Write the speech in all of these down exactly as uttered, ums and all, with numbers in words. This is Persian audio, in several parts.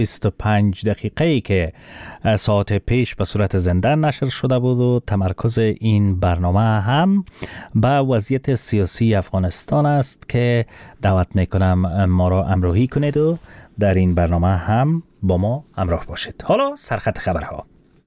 بیست و پنج دقیقه‌ای که ساعت پیش به صورت زنده نشر شده بود و تمرکز این برنامه هم به وضعیت سیاسی افغانستان است که دعوت میکنم ما را همراهی کنید و در این برنامه هم با ما همراه باشید. حالا سرخط خبرها.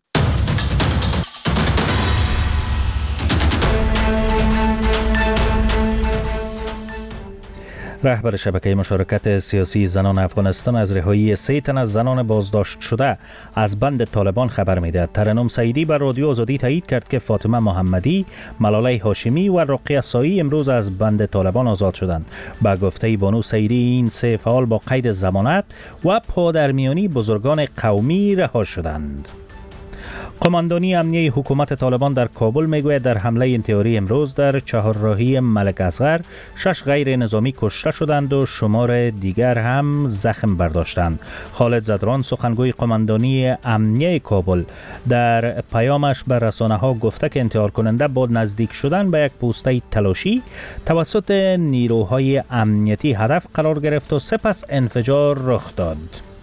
رهبر شبکه مشارکت سیاسی زنان افغانستان از رهایی سه تن از زنان بازداشت شده از بند طالبان خبر می‌دهد. ترنم سعیدی بر رادیو آزادی تایید کرد که فاطمه محمدی، ملاله هاشمی و رقیه سایی امروز از بند طالبان آزاد شدند. با گفته بانو سعیدی این سه فعال با قید ضمانت و پادرمیانی بزرگان قومی رها شدند. قماندانی امنیه حکومت طالبان در کابل میگوید در حمله انتحاری امروز در چهارراهی ملک اصغر شش غیر نظامی کشته شدند و شمار دیگر هم زخم برداشتند. خالد زدران سخنگوی قماندانی امنیه کابل در پیامش به رسانه ها گفته که انتحار کننده با نزدیک شدن به یک پوسته تلاشی توسط نیروهای امنیتی هدف قرار گرفت و سپس انفجار رخ داد.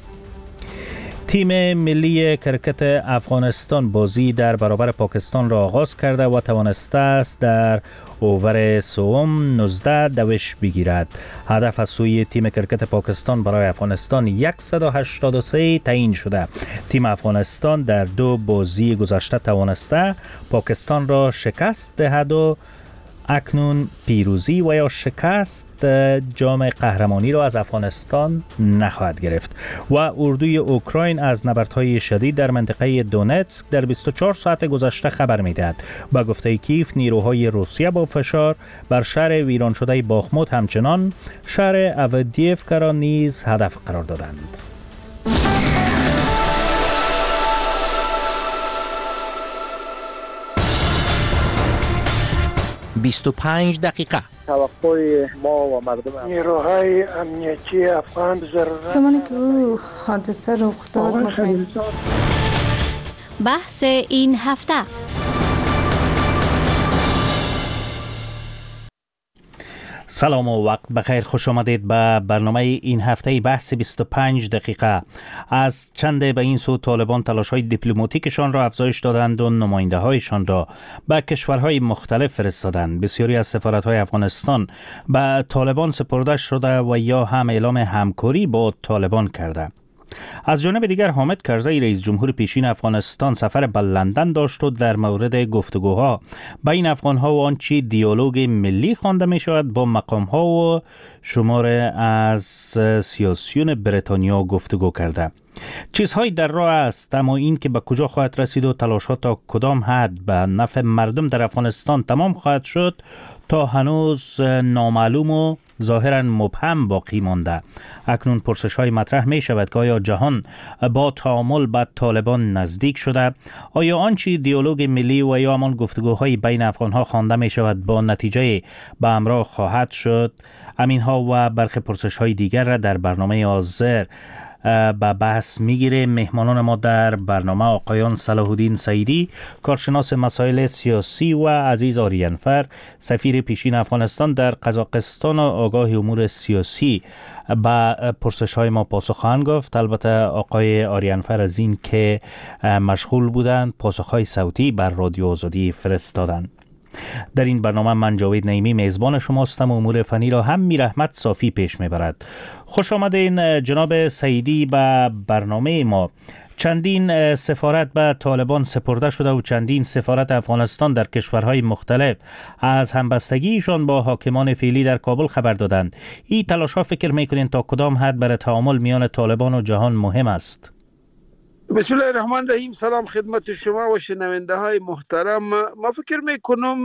تیم ملی کرکت افغانستان بازی در برابر پاکستان را آغاز کرده و توانسته است در اوور سوم نوزده دوش بگیرد. هدف از سوی تیم کرکت پاکستان برای افغانستان صد و هشتاد و سه تعیین شده. تیم افغانستان در دو بازی گذشته توانسته پاکستان را شکست دهد و اکنون پیروزی و یا شکست جام قهرمانی را از افغانستان نخواهد گرفت. و اردوی اوکراین از نبردهای شدید در منطقه دونتسک در بیست و چهار ساعت گذشته خبر می‌دهد. با گفته کیف نیروهای روسیه با فشار بر شهر ویران شده باخموت همچنان شهر اودیفکا را نیز هدف قرار دادند. بیست و پنج دقیقه. توقع ما و مردم نیروهای امنیتی افغان ضرورت زمانی که او حادثه رخ داد می‌خواهیم بحث این هفته. سلام و وقت بخیر، خوش آمدید به برنامه این هفته بحث بیست و پنج دقیقه. از چند به این سو طالبان تلاش‌های دیپلماتیکشان را افزایش دادند و نماینده‌هایشان را به کشورهای مختلف فرستادند. بسیاری از سفارت‌های افغانستان به طالبان سپرده شده و یا هم اعلام همکاری با طالبان کرده. از جانب دیگر حامد کرزی رئیس جمهور پیشین افغانستان سفر به لندن داشت و در مورد گفتگوها بین افغان‌ها و آنچه دیالوگ ملی خوانده می شود با مقام‌ها و شمار از سیاسیون بریتانیا گفتگو کرده. چیزهایی در راه است، اما این که به کجا خواهد رسید و تلاشات تا کدام حد به نفع مردم در افغانستان تمام خواهد شد تا هنوز نامعلوم و ظاهراً مبهم باقی مانده. اکنون پرسش های مطرح می شود که آیا جهان با تعامل با طالبان نزدیک شده؟ آیا آنچه دیالوگ ملی و یا همان گفتگوهای بین افغان ها خوانده می شود با نتیجه به همراه خواهد شد؟ همین ها و برخی پرسش های دیگر را در برنامه حاضر به بحث میگیره. مهمانان ما در برنامه آقایان صلاح الدین سعیدی، کارشناس مسائل سیاسی، و عزیز آریانفر، سفیر پیشین افغانستان در قزاقستان و آگاه امور سیاسی، با پرسش های ما پاسخ خواهند گفت. البته آقای آریانفر از این که مشغول بودند پاسخ های صوتی بر رادیو آزادی فرستادند. در این برنامه من جاوید نعیمی میزبان شماستم و امور فنی را هم میر احمد صافی پیش میبرد. خوش آمدین جناب سعیدی به برنامه ما. چندین سفارت به طالبان سپرده شده و چندین سفارت افغانستان در کشورهای مختلف از همبستگیشان با حاکمان فعلی در کابل خبر دادند. این تلاش ها فکر میکنین تا کدام حد برای تعامل میان طالبان و جهان مهم است؟ بسم الله الرحمن الرحیم. سلام خدمت شما و شنونده های محترم. ما فکر میکنم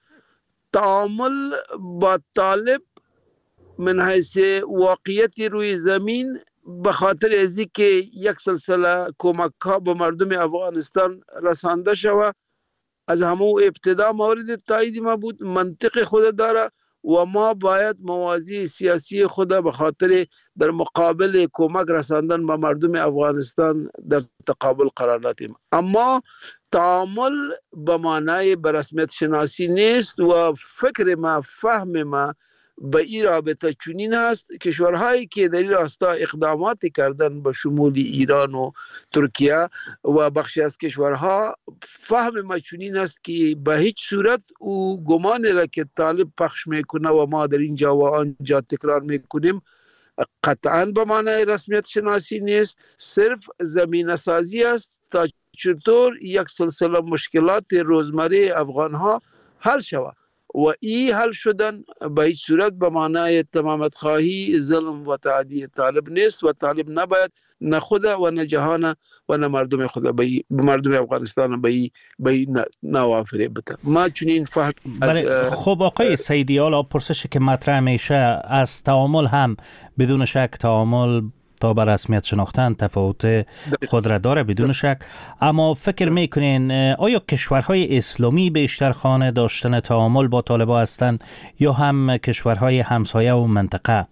تعامل با طالب من حیث واقعیت روی زمین به خاطر ازی که یک سلسله کمک ها به مردم افغانستان رسانده شود از همون ابتدا مورد تایید ما بود، منطق خود داره و ما باید موازی سیاسی خود به خاطر در مقابل کمک رساندن به مردم افغانستان در تقابل قرار دادیم. اما تعامل به معنای به رسمیت شناسی نیست و فکر ما، فهم ما به این رابطه چنین است کشورهایی که در این راستا اقدامات کردن به شمول ایران و ترکیه و بخشی از کشورها فهم ما چنین است که به هیچ صورت او گمان را که طالب پخش میکنه و ما در اینجا و آنجا تکرار میکنیم قطعا به معنای رسمیت شناسی نیست، صرف زمینه سازی است تا چطور یک سلسله مشکلات روزمره افغان ها حل شود و این حل شدن به هیچ صورت به معنای تمامت خواهی ظلم و تعدی طالب نیست و طالب نباید نه خود و نه جهان و نه مردم خود به مردم افغانستان به به نوافره بده. ما چنین فهم خب آقای سیدی، حالا پرسشی که مطرح میشه از تعامل هم بدون شک تعامل تا به رسمیت شناختن تفاوت خود را داره بدون شک، اما فکر میکنین آیا کشورهای اسلامی بیشتر خانه داشتن تعامل با طالبان هستند یا هم کشورهای همسایه و منطقه؟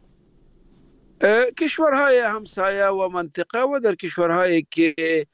کشورهای همسایه و منطقه و در کشورهایی که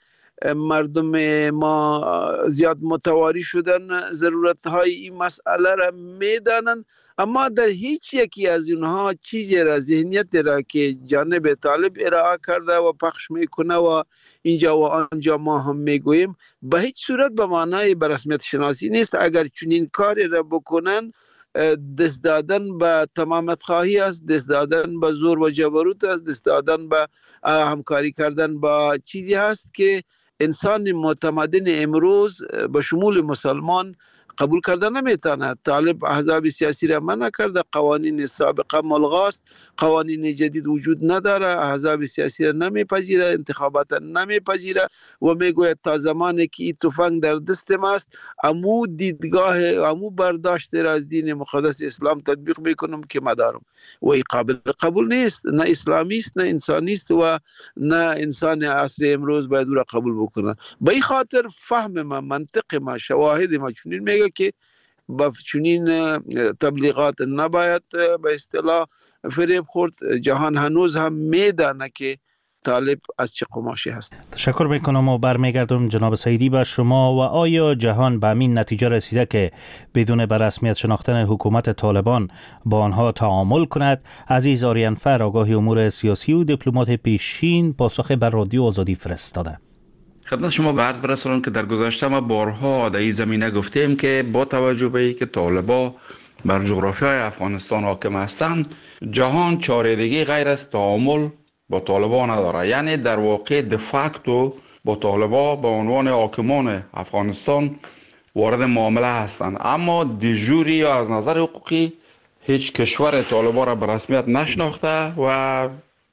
مردم ما زیاد متواری شدن ضرورتهای این مسئله را میدانند، اما در هیچ یکی از اونها چیزی را ذهنیت را که جانب طالب ارائه کرده و پخش میکنه و اینجا و آنجا ما هم میگوییم به هیچ صورت به معنای به رسمیت شناسی نیست. اگر چنین کاری را بکنن دست دادن به تمامت خواهی است، دست دادن به زور و جبروت است، دست دادن به همکاری کردن با چیزی هست که انسان متمدن امروز به شمول مسلمان قبول کرده نمیتونه. طالب احزاب سیاسی را منع کرده، قوانین سابقه ملغاست، قوانین جدید وجود نداره، احزاب سیاسی را نمیپذیره، انتخابات نمیپذیره و میگوید تا زمانی که این تفنگ در دست ماست امو دیدگاه امو برداشت را از دین مقدس اسلام تطبیق میکنم که مدارم و این قابل قبول نیست، نه اسلامی است، نه انسانی است و نه انسان عصر امروز باید او را قبول بکنه. به این خاطر فهم ما، منطق ما، شواهد ما چنین میگه که با چنین تبلیغات نباید به اصطلاح فریب خورد. جهان هنوز هم میدانه که طالب از چه قماشی هست. تشکر میکنم و برمیگردم جناب سیدی به شما. و آیا جهان به همین نتیجه رسیده که بدون به رسمیت شناختن حکومت طالبان با آنها تعامل کند؟ عزیز آریانفر، آگاهی امور سیاسی و دیپلمات پیشین، پاسخ بر رادیو آزادی فرستاده. خدمت شما به عرض برسونم که در گذشته ما بارها در این زمینه گفتیم که با توجه به اینکه طالبان بر جغرافیای افغانستان حاکم هستند، جهان چاره دیگه غیر از تعامل با طالبان نداره. یعنی در واقع دفاکتو با طالبان به عنوان حاکمان افغانستان وارد معامله هستند، اما دیجوری یا از نظر حقوقی هیچ کشور طالبان را به رسمیت نشناخته و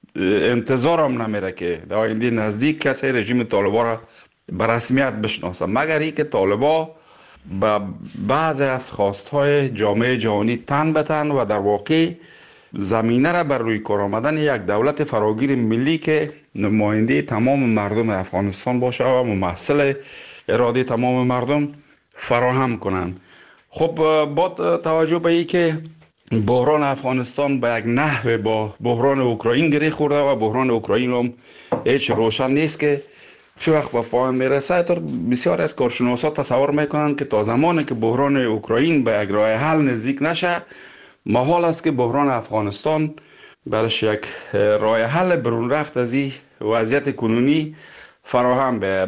انتظارم نمیره که در آینده نزدیک کسی رژیم طالبان را به رسمیت بشناسه، مگر ای که طالبان به بعضی از خواستهای جامعه جهانی تن به تن و در واقع زمینه را بر روی کار آمدن یک دولت فراگیر ملی که نماینده تمام مردم افغانستان باشه و ممثل اراده تمام مردم فراهم کنند. خب با توجه به این که بحران افغانستان به یک نحو با بحران اوکراین گره خورده و بحران اوکراین هم هیچ روشن نیست که چه وقت به پایان میرسه، تا بسیار از کارشناسا تصور میکنند که تا زمانی که بحران اوکراین به یک راه حل نزدیک نشه، محال است که بحران افغانستان برش یک راه حل برون رفت از این وضعیت کنونی فراهم به.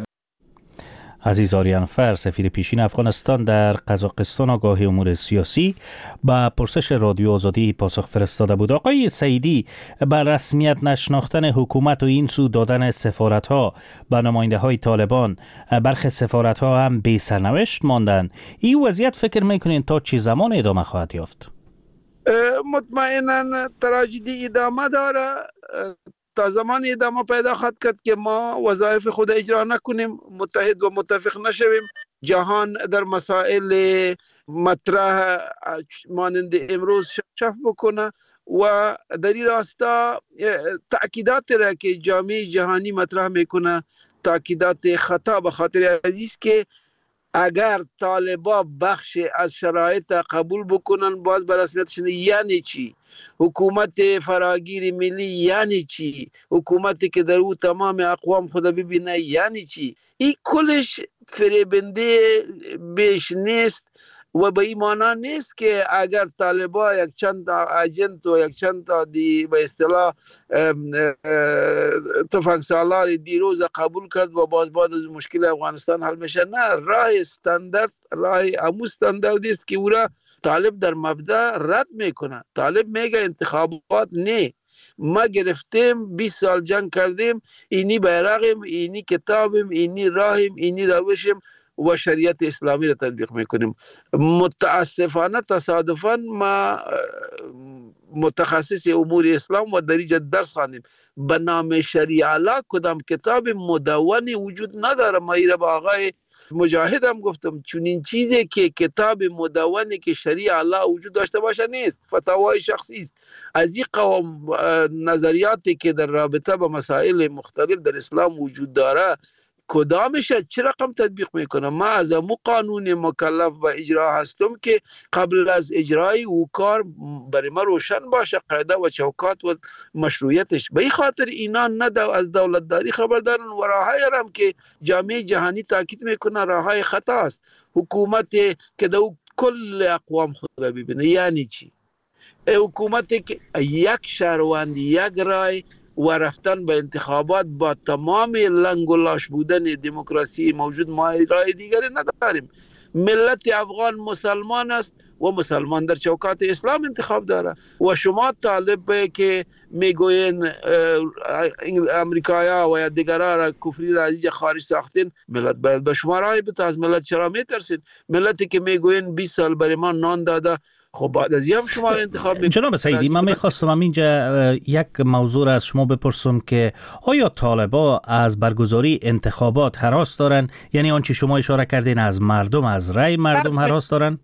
عزیز آریانفر، سفیر پیشین افغانستان در قزاقستان، آگاهی امور سیاسی، با پرسش رادیو آزادی پاسخ فرستاده بود. آقای سیدی، بر رسمیت نشناختن حکومت و این سو دادن سفارت ها به نماینده های طالبان، برخی سفارت ها هم بی سرنوشت ماندن. این وضعیت فکر میکنین تا چه زمان ادامه خواهد یافت؟ مطمئنا تراژدی ادامه داره، تا زمان ادامه پیدا خواهد کرد که ما وظایف خود اجرا نکنیم، متحد و متفق نشویم، جهان در مسائل مطرح مانند امروز شفاف بکنه و در این راستا تأکیدات را که جامعه جهانی مطرح میکنه تأکیدات خطا به خاطر عزیز که اگر طالبا بخش از شرایط قبول بکنن باز به رسمیت یعنی چی؟ حکومت فراگیر ملی یعنی چی؟ حکومتی که در او تمام اقوام خود ببینه یعنی چی؟ این کلش فریبنده بیش نیست و به این معنا نیست که اگر طالبا یک چند تا اجنت و یک چند تا دی به اصطلاح تفنگ سالار دیروز قبول کرد و باز بعد از مشکل افغانستان حل میشه. نه، راه استاندارد راه امو استاندارد است که او را طالب در مبدا رد میکنه. طالب میگه انتخابات نه، ما گرفتیم بیست سال جنگ کردیم، اینی بیرقیم، اینی کتابیم، اینی راهیم، اینی روشیم و شریعت اسلامی را تطبیق میکنیم. متاسفانه تصادفاً ما متخصص امور اسلام و در اینجا درس خواندیم، به نام شریعه الله کدام کتاب مدونی وجود نداره. ما ایره با آقای مجاهد هم گفتم چون این چیزی که کتاب مدونی که شریعه الله وجود داشته باشه نیست، فتاوای شخصی است. از این قوم نظریاتی که در رابطه با مسائل مختلف در اسلام وجود داره کدامش چه رقم تطبیق میکنه؟ ما از امو قانون مکلف به اجرا هستم که قبل از اجرای او کار برای ما روشن باشه قاعده و چوکات و مشروعیتش. به این خاطر اینا نه از دولتداری خبر دارن و راههای هم که جامعه جهانی تاکید میکنه راههای خطا است. حکومت که دو کل اقوام خدا ببینه یعنی چی؟ حکومت که یک شهروند یک رای و رفتن به انتخابات با تمام لنگ و لاش بودن دموکراسی موجود، ما راه دیگری نداریم. ملت افغان مسلمان است و مسلمان در چوکات اسلام انتخاب داره و شما طالب که میگوین امریکایا و یا دیگرها را کفری را از خارج ساختین، ملت باید به شما راه بده. از ملت چرا میترسین؟ ملتی که میگوین بیست سال برای ما نان داده، خب بعد از هم شما را انتخاب میکنید. جناب سعیدی، من میخواستم اینجا یک موضوع از شما بپرسم که آیا طالبا از برگزاری انتخابات هراس دارن؟ یعنی آنچه شما اشاره کردین از مردم، از رأی مردم هراس دارن؟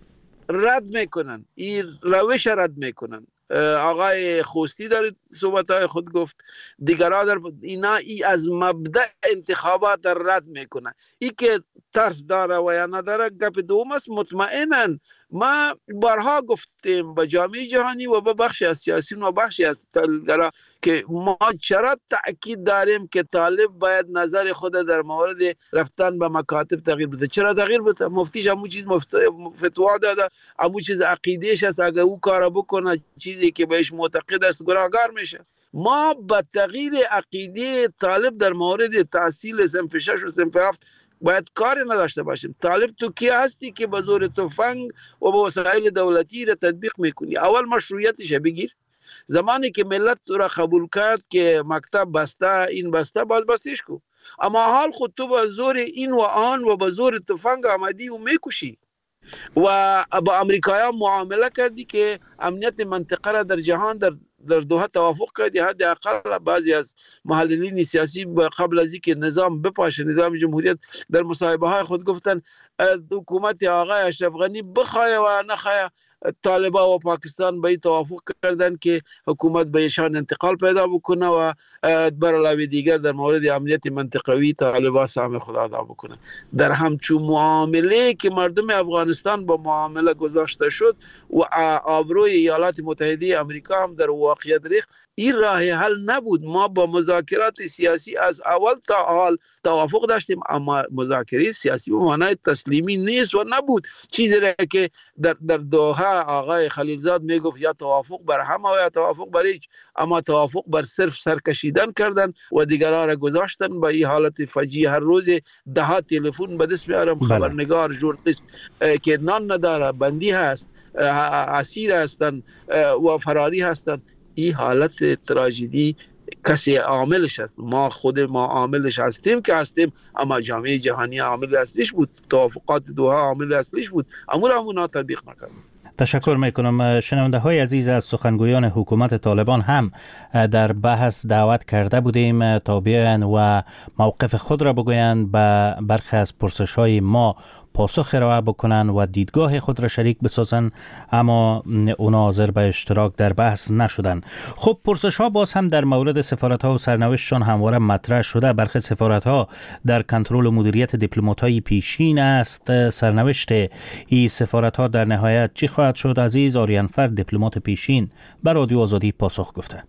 رد میکنن، این روش رد میکنن. آقای خوستی در صحبت‌های خود گفت، دیگرها در اینا ای از مبدأ انتخابات رد میکنن. ای که ترس داره و یا نداره گپ دوم است. مطمئناً ما بارها گفتیم به جامعه جهانی و به بخشی از سیاسیون و بخشی از تحلیلگرا که ما چرا تأکید داریم که طالب باید نظر خود در مورد رفتن به مکاتب تغییر بده. چرا تغییر بده؟ مفتیش همون چیز فتوا داده، همون چیز عقیدهش است، اگه او کار بکنه چیزی که بهش معتقد است گناهکار میشه. ما با تغییر عقیده طالب در مورد تحصیل صنف شش و صنف هفت باید کار نداشته باشیم. طالب تو کی هستی که به زور تفنگ و به وسایل دولتی را تطبیق میکنی؟ اول مشروعیتش بگیر. زمانی که ملت تو را قبول کرد که مکتب بسته، این بسته، باز بستیش کو. اما حال خود تو به زور این و آن و به زور تفنگ آمدی و میکشی و با امریکایان معامله کردی که امنیت منطقه را در جهان در در دوحه توافق کردی. حداقل بعضی از محللین سیاسی قبل از اینکه نظام بپاشه، نظام جمهوریت، در مصاحبه های خود گفتن حکومت آقای اشرف غنی بخواه و نخواه، طالبا و پاکستان به توافق کردن که حکومت به ایشان انتقال پیدا بکنه و بر علاوه دیگر در مورد امنیت منطقوی طالبا سهم خود ادا بکنه. در همچون معامله که مردم افغانستان با معامله گذاشته شد و آبروی ایالات متحده آمریکا هم در واقعیت ریخت، این راه حل نبود. ما با مذاکرات سیاسی از اول تا حال توافق داشتیم، اما مذاکره سیاسی به معنای تسلیمی نیست و نبود. چیزی را که در در دوحه آقای خلیلزاد میگفت یا توافق بر همه و یا توافق بر هیچ، اما توافق بر صرف سرکشیدن کردن و دیگرها را گذاشتن به این حالت فجیع. هر روز ده ها تلفن به دست میارم خبرنگار، ژورنالیست که نان نداره، بندی هست، اسیر هستن و فراری هستن. این حالت تراژدی کسی عاملش هست. ما خود ما عاملش هستیم که هستیم، اما جامعه جهانی عامل اصلیش بود، توافقات دوحه عامل اصلیش بود، امور همون تطبیق نکردیم. تشکر میکنم. شنونده های عزیز، از سخنگویان حکومت طالبان هم در بحث دعوت کرده بودیم تا بیاین و موقف خود را بگویند، به برخی از پرسش های ما پاسخ ارائه بکنن و دیدگاه خود را شریک بسازن، اما اونا حاضر به اشتراک در بحث نشدن. خب پرسش ها باز هم در مورد سفارت ها و سرنوشتشان همواره مطرح شده. برخی سفارت ها در کنترل و مدیریت دیپلمات های پیشین است. سرنوشت این سفارت ها در نهایت چی خواهد شد؟ عزیز آریانفر، دیپلمات پیشین، بر رادیو آزادی پاسخ گفته.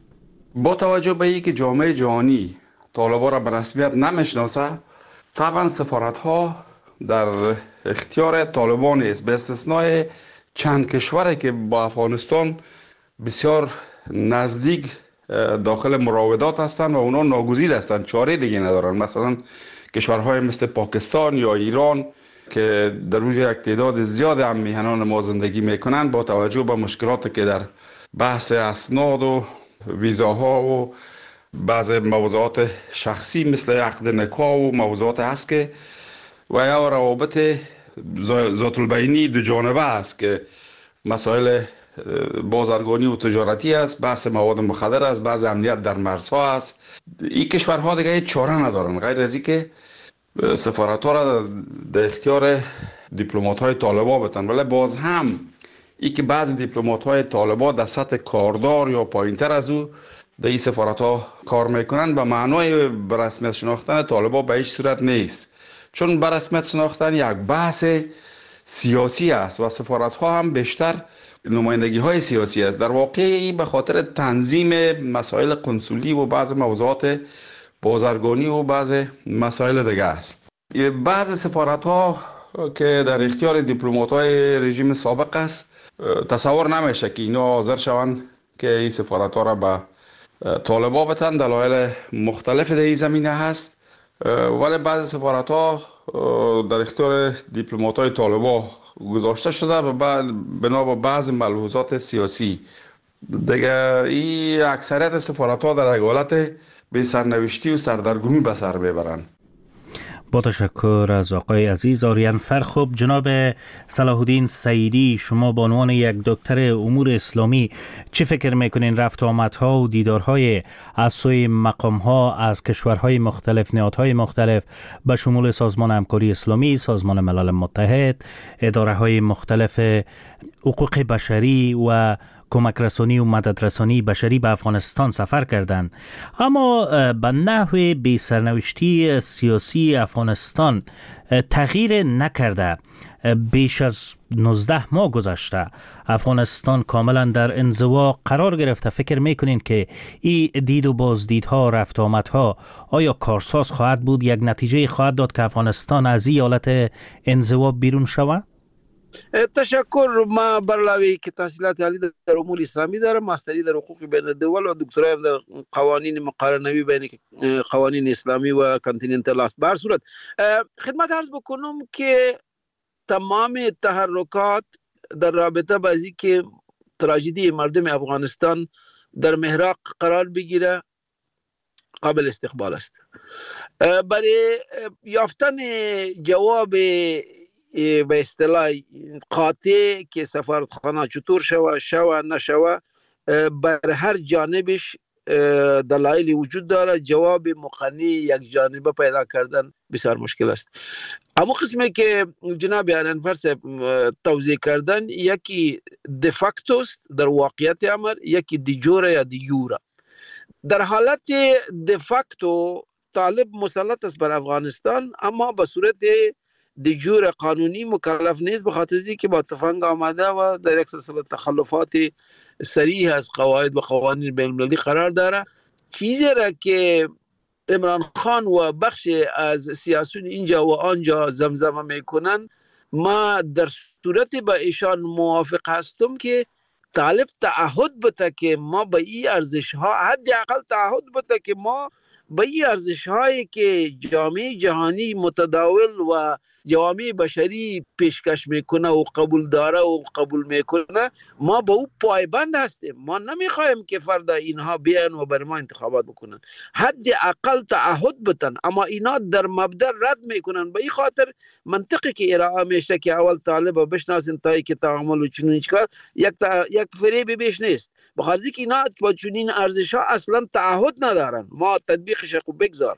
با توجه به اینکه جامعه جهانی طالبان را به رسمیت نمیشناسه، طبعا سفارت ها در اختیار طالبان است، به استثنای چند کشوری که با افغانستان بسیار نزدیک داخل مراودات هستند و اونا ناگزیر هستند، چاره دیگه ندارن. مثلا کشورهای مثل پاکستان یا ایران که در اوج یک تعداد زیاد هم میهنان ما زندگی میکنند، با توجه به مشکلاتی که در بحث اسناد و ویزاها و بعض موضوعات شخصی مثل عقد نکاح و موضوعات هست که و یا روابط ذات البینی دو جانبه است که مسائل بازرگانی و تجارتی است، بحث مواد مخدر است، بعض امنیت در مرزها است. این کشورها دیگه چاره ندارن غیر از اینکه سفارت‌ها را در اختیار دیپلمات‌های طالبان بتن. ولی باز هم این که بعضی دیپلمات‌های طالبان در سطح کاردار یا پایین‌تر از او در این سفارت‌ها کار میکنن، به معنای به رسمیت شناختن طالبان به هیچ صورت نیست، چون به رسمیت شناختن یک بحث سیاسی است و سفارت‌ها هم بیشتر نمایندگی های سیاسی است. در واقع این به خاطر تنظیم مسائل قنسولی و بعض موضوعات بازرگانی و بعض مسائل دیگه است. بعض سفارت ها که در اختیار دیپلمات های رژیم سابق است، تصور نمیشه که اینا حاضر شوند که این سفارت ها را به طالبان بدن. دلایل مختلف در این زمینه هست، ولی بعض سفارت ها در اختیار دیپلمات های طالبان گذاشته شده و بنا به بعض ملحوظات سیاسی دیگه این اکثریت سفارت ها در حالت به سرنوشتی و سردرگمی به سر ببرن. با تشکر از آقای عزیز آریانفر. خب جناب صلاح الدین سعیدی، شما به عنوان یک دکتر امور اسلامی چه فکر میکنین رفت آمدها و دیدارهای از سوی مقامها از کشورهای مختلف، نهادهای مختلف به شمول سازمان همکاری اسلامی، سازمان ملل متحد، اداره های مختلف حقوق بشری و کمک رسانی و مدد رسانی بشری به افغانستان سفر کردند، اما به نحو بی سرنوشتی سیاسی افغانستان تغییر نکرده. بیش از نوزده ماه گذشته، افغانستان کاملا در انزوا قرار گرفته. فکر میکنین که این دید و بازدیدها، رفت آمدها آیا کارساز خواهد بود، یک نتیجه خواهد داد که افغانستان از این حالت انزوا بیرون شود؟ تشکر. ما برلاوی که تحصیلات عالی در امور اسلامی دارم، ماستری در حقوق بین الدول و دکترا در قوانین مقارنوی بین قوانین اسلامی و کانتیننتال است. به هر صورت خدمت عرض بکنم که تمام تحرکات در رابطه با اینکه که تراژدی مردم افغانستان در محراق قرار بگیره قابل استقبال است. برای یافتن جواب به اصطلاح قاطع که سفارتخانه چطور شوه شوه نشوه، بر هر جانبش دلایل وجود داره. جواب مقنع یک جانبه پیدا کردن بسیار مشکل است. اما قسمی که جناب آریانفر صاحب توضیح کردن، یکی دفاکتو است در واقعیت امر، یکی دیجوره یا دیوره. در حالت دفاکتو طالب مسلط است بر افغانستان، اما به صورت دیجور قانونی مکلف نیست، به خاطر اینکه با تفنگ آمده و در یک سلسله تخلفات صریح از قواعد و قوانین بین المللی قرار داره. چیزی را که عمران خان و بخش از سیاسیون اینجا و آنجا زمزمه میکنن، ما در صورت با ایشان موافق هستم که طالب تعهد بده که ما به این ارزش ها، حداقل تعهد بده که ما به این ارزش هایی که جامعه جهانی متداول و جوامع بشری پیشکش میکنه و قبول داره و قبول میکنه، ما به او پایبند هستیم. ما نمیخوایم که فردا اینها بیان و بر ما انتخابات بکنن. حداقل تعهد بتن، اما اینا در مبدا رد میکنن. به این خاطر منطقی که ارائه میشه که اول طالب بشناسین تا که تعامل و چنین کار یک تا... یک فریب بیش نیست. بخاطر اینکه اینا با چنین ارزش ها اصلا تعهد ندارن. ما تطبیقش خوب بگذار.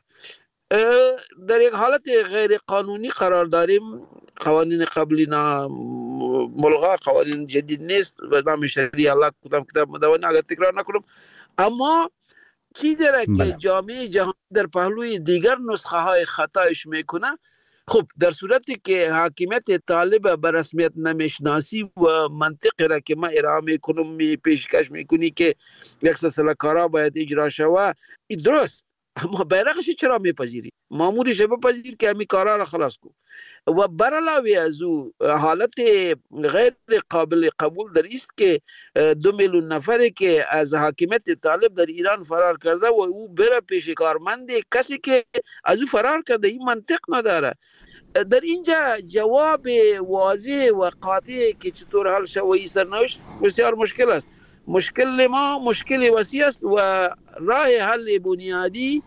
در یک حالت غیر قانونی قرار داریم. قوانین قبلی نا ملغا، قوانین جدید نیست و نام شریعه الله کدام کتاب مدونه اگر تکرار نکنم. اما چیزی را که جامعه جهان در پهلوی دیگر نسخه های خطایش میکنه، خب در صورتی که حاکمیت طالب به رسمیت نمیشناسی و منطقی را که ما ارائه میکنم می پیشکش میکنی که یک سلسله کارا باید اجرا شود، این درست. اما بیرقش چرا میپذیری؟ مامورش بپذیر که همین کارا را خلاص کن. و بر علاوه از او حالت غیر قابل قبول در است که دو میلیون نفری که از حاکمیت طالب در ایران فرار کرده و او بره پیش کارمند کسی که از او فرار کرده، این منطق نداره. در اینجا جواب واضح و قاطع که چطور حل شود این سرنوشت بسیار مشکل است. مشکل ما مشکل وسیع است و راه حل بنیادی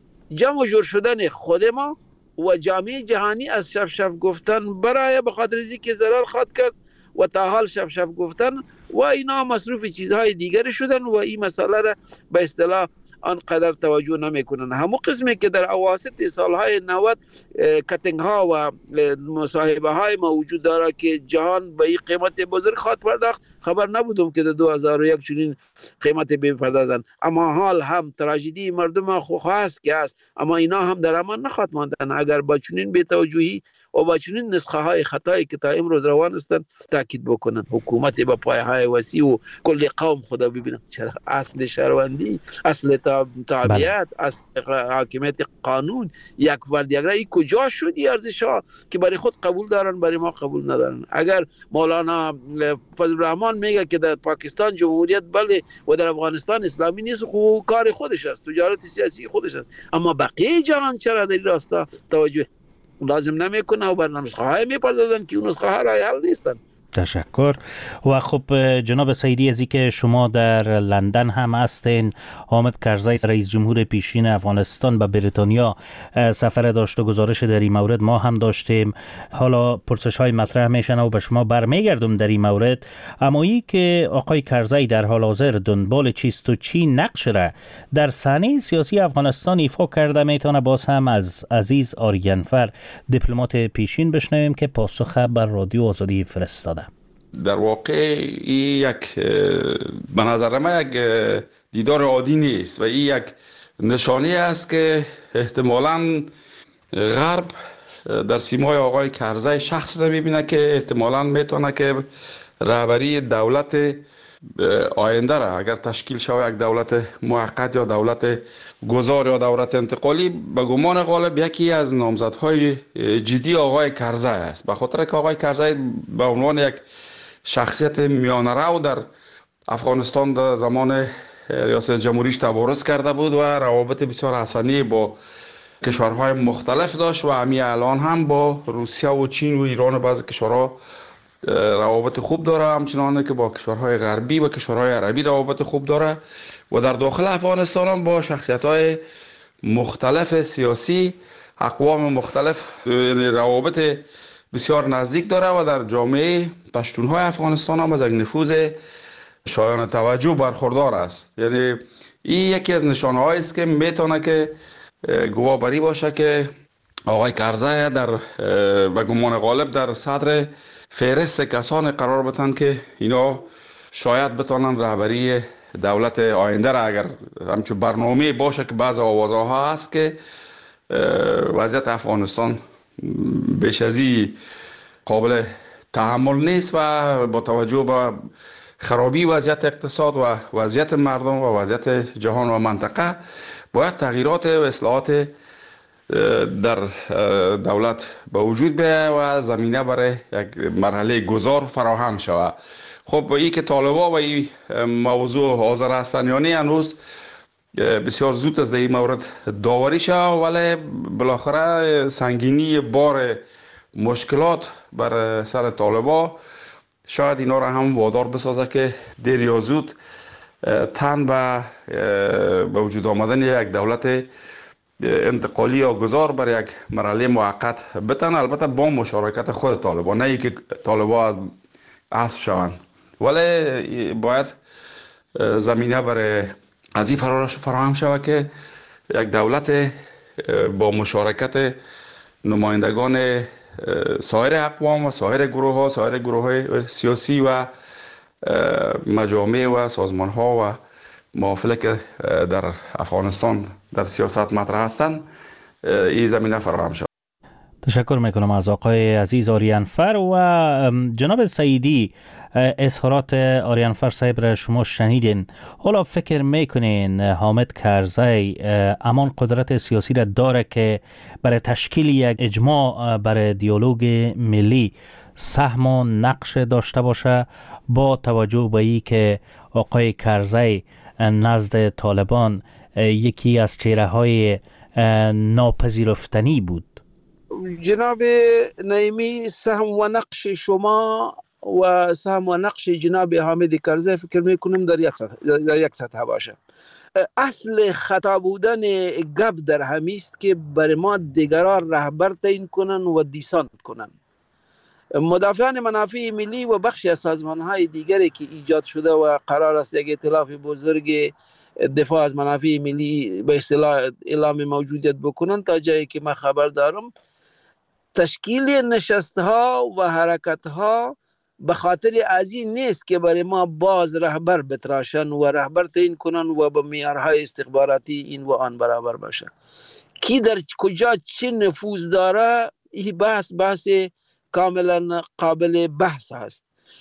جمع جور شدن خود ما و جامعه جهانی از شف شف گفتن برای به خاطر اینکه ضرر خواهد کرد و تا حال شف شف گفتن و اینا مصروف چیزهای دیگر شدن و این مسئله را به اصطلاح آنقدر توجه نمیکنن. همون قسمی که در اواسط سالهای نود کتنگ ها و مصاحبه های موجود داره که جهان به این قیمت بزرگ خواهد پرداخت، خبر نبودم که در دو هزار و یک چنین قیمت بپردازن. اما حال هم تراژدی مردم خواست که است، اما اینا هم در امان نخواهد ماندن اگر با چنین بی‌توجهی و با چنین نسخه های خطایی که تا امروز روان هستند تاکید بکنن. حکومت با پایه های وسیع و کل قوم خدا ببینن چرا اصل شهروندی، اصل تابعیت، اصل حاکمیت قانون یک فرد یک رای کجا شد؟ این ارزش ها که برای خود قبول دارن برای ما قبول ندارن. اگر مولانا فضل الرحمن میگه که در پاکستان جمهوریت بله و در افغانستان اسلامی نیست، خب کار خودش است، تجارت سیاسی خودش است، اما بقیه جهان چرا در این راستا توجه لازم نمیکنه و بر نسخه های میپردازن که اون نسخه ها رای حل نیستن. تشکر. و خب جناب سعیدی، از اینکه شما در لندن هم هستین، حامد کرزی رئیس جمهور پیشین افغانستان به بریتانیا سفر داشت و گزارش در این مورد ما هم داشتیم. حالا پرسش های مطرح میشن و به شما برمیگردم در این مورد. اما ای که آقای کرزی در حال حاضر دنبال چیست و چی نقش را در صحنه سیاسی افغانستان ایفا کرده، میتونه باز هم از عزیز آریانفر دیپلمات پیشین بشنویم که پاسخ بر رادیو آزادی فرستاده. در واقع این یک به نظر من یک دیدار عادی نیست و این یک نشانه است که احتمالاً غرب در سیمای آقای کرزی شخص را میبینه که احتمالاً میتونه که رهبری دولت آینده را اگر تشکیل شود یک دولت موقت یا دولت گذار یا دولت انتقالی، به گمان غالب یکی از نامزدهای جدی آقای کرزی است، به خاطر که آقای کرزی به عنوان یک شخصیت میانه‌رو در افغانستان در زمان ریاست جمهوریش تبارز کرده بود و روابط بسیار حسنی با کشورهای مختلف داشت و همین الان هم با روسیه و چین و ایران و بعضی کشورها روابط خوب داره، همچنانه که با کشورهای غربی و کشورهای عربی روابط خوب داره و در داخل افغانستان هم با شخصیت‌های مختلف سیاسی اقوام مختلف یعنی روابط بسیار نزدیک داره و در جامعه پشتونهای افغانستان هم از یک نفوذ شایان توجه برخوردار است. یعنی این یکی از نشانه‌هایی است که میتونه که گواهبری باشه که آقای کرزی در به گمان غالب در صدر فهرست کسان قرار بتن که اینا شاید بتونن رهبری دولت آینده را، اگر همچون برنامه باشه که بعض آوازها هست که وضعیت افغانستان بیش از این قابل تحمل نیست و با توجه به خرابی وضعیت اقتصاد و وضعیت مردم و وضعیت جهان و منطقه باید تغییرات و اصلاحات در دولت به وجود بیاید و زمینه برای یک مرحله گذار فراهم شود. خب این که طالبا و این موضوع حاضر هستند یا نه هنوز بسیار زود از این مورد داوری شود، ولی بالاخره سنگینی بار مشکلات بر سر طالبا شاید اینا را هم وادار بسازه که دیر یا زود تن به به وجود آمدن یک دولت انتقالی یا گذار برای یک مرحله موقت بتن، البته با مشارکت خود طالبان، نه اینکه طالبان از حذف شوند، ولی باید زمینه برای از این فراهم شود که یک دولت با مشارکت نمایندگان سایر اقوام و سایر گروه ها سایر گروه های سیاسی و مجامع و سازمان ها و محافل که در افغانستان در سیاست مطرح هستند این زمینه فراهم شد. تشکر میکنم از آقای عزیز آریانفر. و جناب سعیدی، اظهارات آریانفر صاحب را شما شنیدین. حالا فکر میکنین حامد کرزی امان قدرت سیاسی را داره که برای تشکیل یک اجماع برای دیالوگ ملی سهم و نقش داشته باشه، با توجه به ای که آقای کرزی نزد طالبان یکی از چهره های ناپذیرفتنی بود؟ جناب نعیمی، سهم و نقش شما و سهم و نقش جناب حامد کرزی فکر میکنم در یک سطح, در یک سطح باشه. اصل خطا بودن گپ در همیست که بر ما دیگران رهبر تعیین کنن و دیسان کنن. مدافعان منافع ملی و بخشی از سازمان‌های دیگری که ایجاد شده و قرار است یک ائتلاف بزرگ دفاع از منافع ملی به اصطلاح اعلام موجودیت بکنن، تا جایی که من خبر دارم تشکیل نشست‌ها و حرکت‌ها به خاطر از این نیست که برای ما باز رهبر بتراشن و رهبر تعیین کنن و به معیارهای استخباراتی این و آن برابر باشه. کی در کجا چه نفوذ داره، این بحث بحث کاملا قابل بحث است.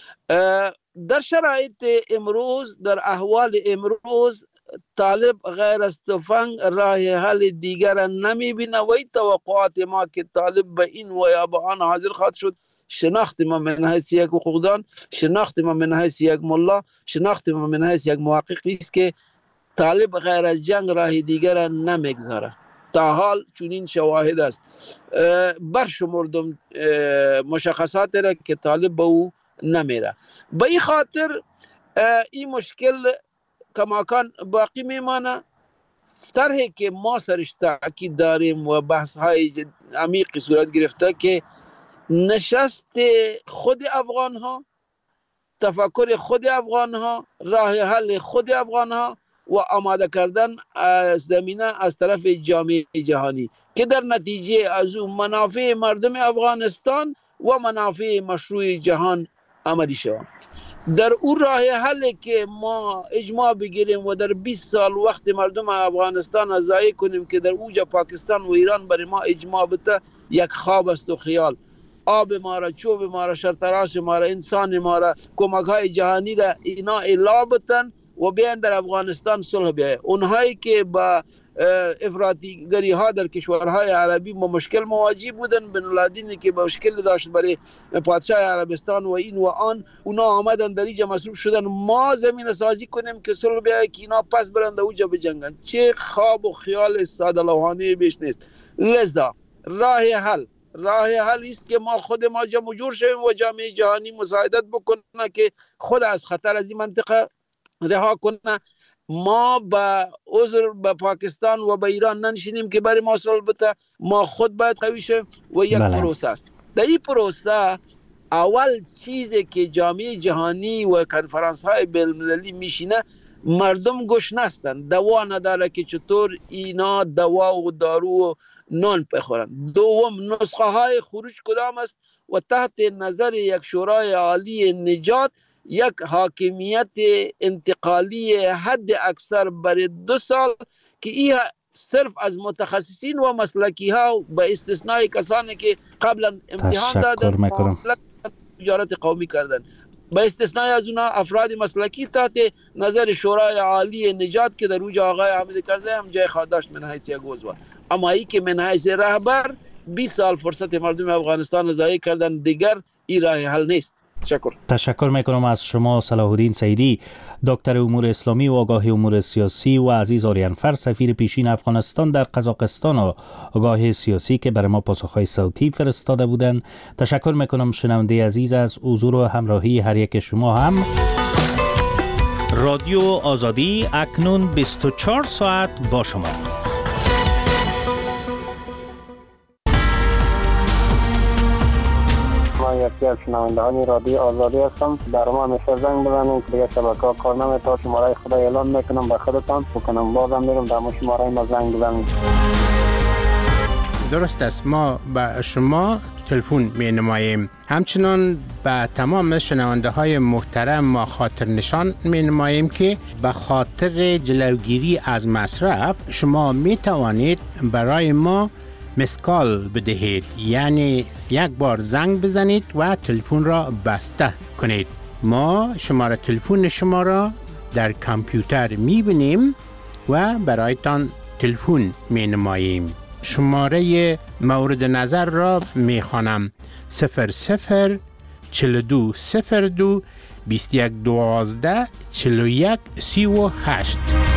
در شرایط امروز، در احوال امروز، طالب غیر از تفنگ راه حل دیگر نمی بینه و توقعات ما که طالب به این و یا به آن حاضر خواهد شد، شناخت ما من حیث یک حقوقدان، شناخت ما من حیث یک ملا، شناخت ما من حیث یک محققی است که طالب غیر از جنگ راه دیگر نمیگذاره. تا حال چنین شواهد است. برشمردم مشخصات را که طالب به او نمیره. به این خاطر این مشکل کماکان باقی میمانه. طرحی که ما سرش تاکید داریم و بحث های عمیقی صورت گرفته که نشست خود افغان ها، تفکر خود افغان ها، راه حل خود افغان ها و آماده کردن از زمینه از طرف جامعه جهانی که در نتیجه از اون منافع مردم افغانستان و منافع مشروع جهان عملی شود. در اون راه حل که ما اجماع بگیریم و در بیست سال وقت مردم افغانستان ضایع کنیم که در اوج پاکستان و ایران برای ما اجماع بده، یک خواب است و خیال. آب ما را، چوب ما را، شرطراس ما را، انسان ما را، کمک های جهانی را اینا الا بتن و بیان در افغانستان صلح بیاید. اونهایی که با افراطیگری ها در کشورهای عربی با مشکل مواجه بودن، بن لادینی که با مشکل داشت برای پادشاه عربستان و این و آن، اونا آمدن در اینجا مصروف شدن. ما زمین سازی کنیم که صلح بیاید که اینا پس برند اونجا بجنگن. چه خواب و خیال ساده لوحانه بیش نیست. لذا راه حل راه حل است که ما خود ما جمع جور شویم و جامعه جهانی مساعدت بکنه که خود از خطر از این منطقه رها کنه. ما با عذر به پاکستان و به ایران ننشینیم که برای ما صلح بده. ما خود باید قوی شویم و یک بله. پروسه است. در این پروسه اول چیزی که جامعه جهانی و کنفرانس های بین المللی میشینه، مردم گوش نستن، دوا نداره که چطور اینا دوا و دارو و نان بخورن. دوم، نسخه های خروج کدام است و تحت نظر یک شورای عالی نجات یک حاکمیت انتقالی حد اکثر برای دو سال که این صرف از متخصصین و مسلکی ها به استثنای کسانی که قبلا امتحان دادن تجارت قومی کردن، به استثنای از اونا افراد مسلکی تحت نظر شورای عالی نجات که در اوج آقای حامد کرزی هم جای خود داشت من حیث یک عضو. اما ای که من حیث رهبر بیست سال فرصت مردم افغانستان ضایع کردن، دیگر این راه حل نیست. تشکر. تشکر میکنم از شما صلاح الدین سیدی، دکتر امور اسلامی و آگاهی امور سیاسی، و عزیز آریانفر، سفیر پیشین افغانستان در قزاقستان و آگاهی سیاسی که برای ما پاسخهای صوتی فرستاده بودند. تشکر میکنم شنونده عزیز از حضور و همراهی هر یک شما هم. رادیو آزادی اکنون بیست و چهار ساعت با شما. یکی از شنوندگان رادیو آزادی هستم. در ما همیشه زنگ بزنید، دیگه شبکه‌ها کار نمی‌کنه. شماره خدا اعلام میکنم به خودتان بکنم، بازم میرم در شماره ما زنگ بزنید. درست است، ما به شما تلفن می‌نماییم. همچنان به تمام شنونده های محترم ما خاطر نشان می‌نماییم که به خاطر جلوگیری از مصرف شما می توانید برای ما مسکال بدهید، یعنی یک بار زنگ بزنید و تلفن را بسته کنید. ما شماره تلفن شما را در کامپیوتر میبینیم و برایتان تلفن می نماییم. شماره مورد نظر را می خوانم: صفر صفر چل دو صفر دو بیست یک دوازده چل یک سی و هشت.